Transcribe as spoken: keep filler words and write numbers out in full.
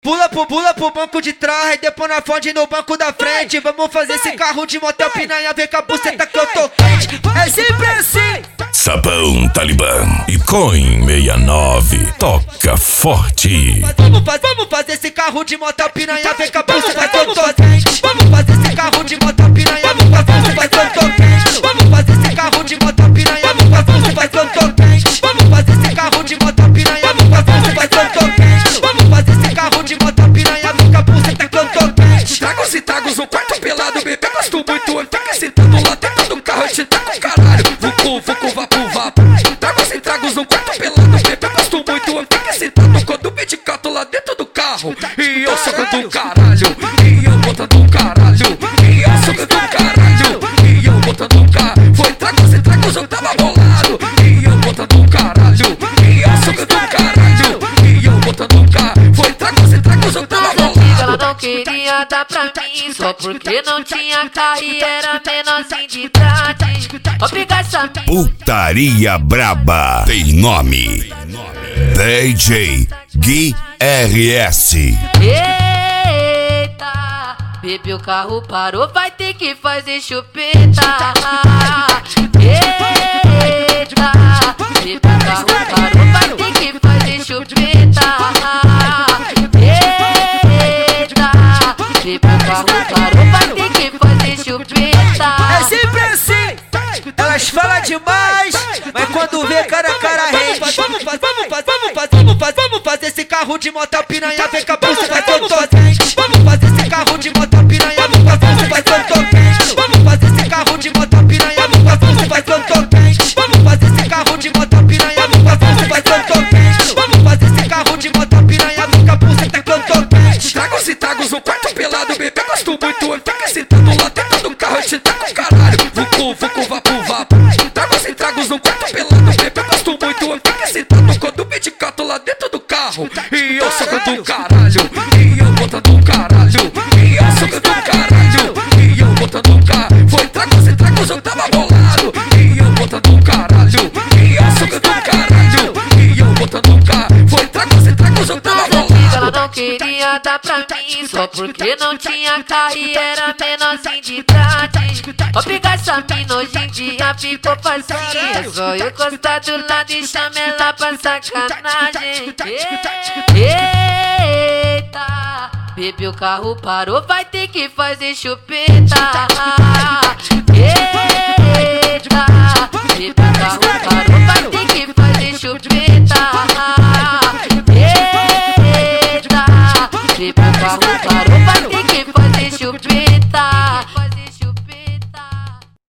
Pula pro, pula pro banco de trás, depois na fonte no banco da frente. Vamos fazer esse carro de motel piranha, vem com a buceta que eu tô quente. É sempre assim. Sabão Talibã e Coin sessenta e nove toca forte. Vamos, faz, vamos fazer esse carro de motel piranha, vem com a buceta que eu tô quente. Vamos fazer esse carro de motel piranha, vem com a buceta que eu tô quente. Vamos fazer esse carro de motel piranha, vem com a buceta que eu tô quente. Vamos fazer esse carro de motel piranha, vem com a buceta que eu tô quente. Vamos fazer esse carro de motel piranha, vem com a buceta que eu tô quente. Tragos e tragos, um quarto pelado, bebê, gosto muito. Eu fico sentando lá dentro do carro, eu te taco caralho. Vucu, vucu, vapu, vapu. Tragos e tragos, um quarto pelado, bebê, gosto muito. Eu fico sentando quando o medicato lá dentro do carro. E eu sou do caralho, e eu botando um caralho. E eu sou do caralho, e eu botando um caralho. Foi tragos e tragos, eu tava bolado. E eu botando um caralho, e eu sou do caralho. E eu botando um caralho. Foi tragos e tragos, eu tava bolado. Ela não queria dar pra mim, só porque não tinha carro e era menorzinho de idade. Obrigado, essa Putaria braba tem nome: D J Gui R S. Eita, bebeu o carro, parou, vai ter que fazer chupeta. Eita, bebeu o carro, parou, vai ter que fazer chupeta. Bebeu o carro, parou, vai ter que fazer chupeta. É sempre assim. Elas falam demais, mas quando vê cara a cara rende. Vamos fazer, vamos fazer, vamos fazer, vamos fazer, vamos fazer esse carro de motel piranha, vem com a buceta que eu tô quente. Vamos fazer esse carro de motel piranha, vem com a buceta que eu tô quente. Vamos fazer esse carro de motel piranha, vem com a buceta que eu tô quente. Vamos fazer esse carro de motel piranha, vem com a buceta que eu tô quente. Vamos fazer esse carro de motel piranha, vem com a buceta que eu tô quente. Tragos e tragos, um quarto pelado, bebê, gosto muito. Eu fico sentando lá dentro do carro, eu te taco caralho. Vucu, vucu, vapu, vapu. Tragos e tragos, um quarto pelado, bebê, gosto muito. Eu fico sentando quando o medicato lá dentro do carro. E eu sou do caralho, e eu botando um caralho. E eu sou do caralho, e eu botando um caralho. Foi tragos e tragos, eu tava bolado. E eu botando um caralho, e eu sou do caralho. E eu botando um caralho. Foi tragos e tragos, eu tava bolado. Ela não queria dar pra mim, só porque não tinha carro e era menorzinho de idade. Obrigado, essa mina hoje em dia ficou facinha. É só eu gostar do lado e chama ela pra sacanagem. Eita, bebeu o carro, parou, vai ter que fazer chupeta. Eita, bebeu o carro, parou, vai ter que fazer chupeta. Eita, bebeu o carro, parou, vai ter que fazer